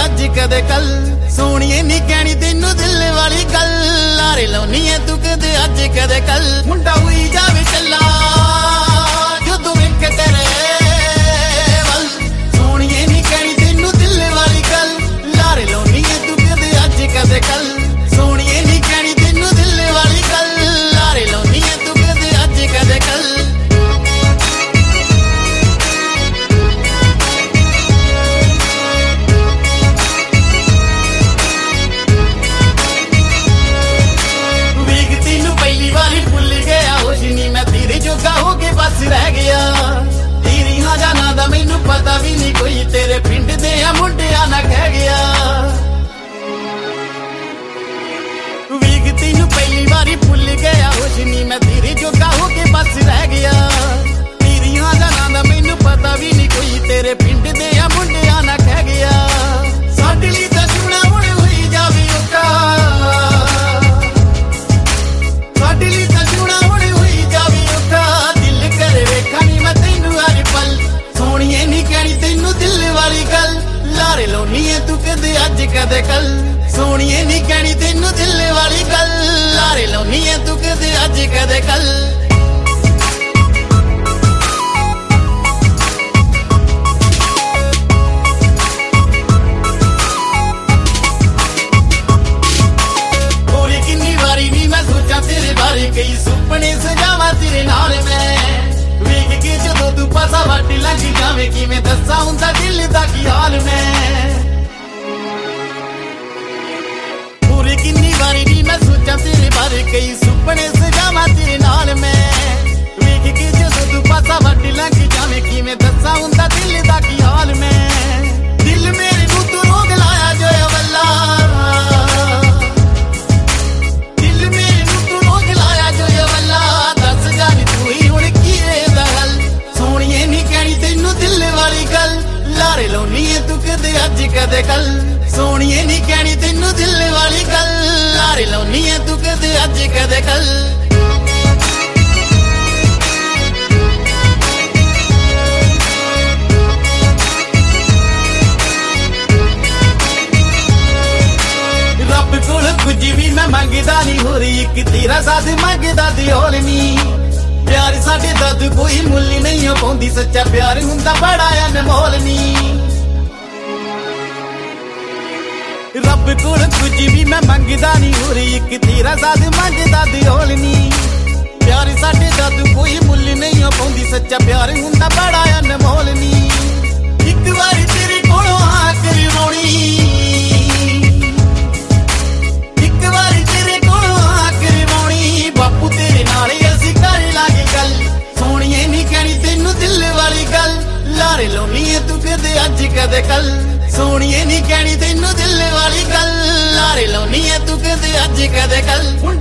अज कदे कल। सोहणीए नी कहनी तैनू दिल वाली गल, लारे लाउनी ऐ तू कदे अज कदे कल। मुंडा होई जावे चला जदों वेख तेरे वल, सोहणीए नी कहनी तैनू दिल वाली गल, लारे लाउनी ऐ तू कदे अज कदे कल। सोहणीए नी कहनी तैनू दिल वाली गल, लारे लाउनी ऐ तू कदे अज कदे कल। जोगा हो के बस रह गया तेरी हाँ जाना दा मैनू पता भी नहीं कोई, तेरे पिंड दे मुंडिया ना कह गया। वीग तेनू पहली बारी भुल गया होश नी मैं, तेरे जोगा हो के बस रह गया। तेरी हाँ जाना दा मैनू पता भी नहीं कोई, तेरे पिंड दे मुंडिया ना कह गया। साडे लई तां सोहणा हुण होई जावे औखा, साडे लई तां सोहणा हुण होई जावे औखा। दिल करे वेखां नी मैं तैनू हर पल, सोहणीए नी कहनी तैनू दिल वाली गल, लारे लाउनी ऐ तू कदे अज कदे कल। सोहणीए नी कहनी तैनू दिल वाली गल, लारे लाउनी ऐ तू कदे अज कदे कल। तेरे बारे कई सुपने सजावा तेरे नाल मैं, वेख के जदों तू पासा वट लंघ जावे किवें दस्सां हुंदा दिल दा की हाल मैं। पूरी किन्नी वारी नी मैं सोचां तेरे बारे कई सुपने सजावा तेरे नाल मैं, वेख के जदों तू पासा वट लंघ जावे किवें दस्सां हुंदा दिल दा की हाल मैं। दिल मेरे नूं तू रोग लाया जो अवल्ला, लारे लाउनी ऐ तू कदे अज कदे कल। सोहणीए नी कहनी तैनू दिल वाली गल, लारे लाउनी ऐ तू कदे अज कदे कल। रब कोल कुछ भी मैं मंगदा नहीं, हो रही एक तेरा साथ मंगदा दिओल नी। प्यार साडे दा कोई मुल नहीं पाउंदी, सच्चा प्यार हुंदा बड़ा अनमोल नी। रब कोल कुछ भी मैं मंगदा नहीं, हो रही एक तेरा साथ मंगदा दिओल नी। प्यार साडे दा कोई मुल नहीं पाउंदी, सच्चा प्यार हुंदा बड़ा अनमोल नी। एक बारी तेरे कोलों हाँ करवाउणी, एक बारी तेरे कोलों हाँ करवाउणी, बापू तेरे नाल असीं कर लागे गल। सोहणीए नी कहनी तैनू दिल वाली गल, लारे लाउनी ऐ तू कदे अज कदे कल। सोहणीए नी कहनी तैनू दिल वाली गल, लारे लाउनी ऐ तू कदे अज कदे कल।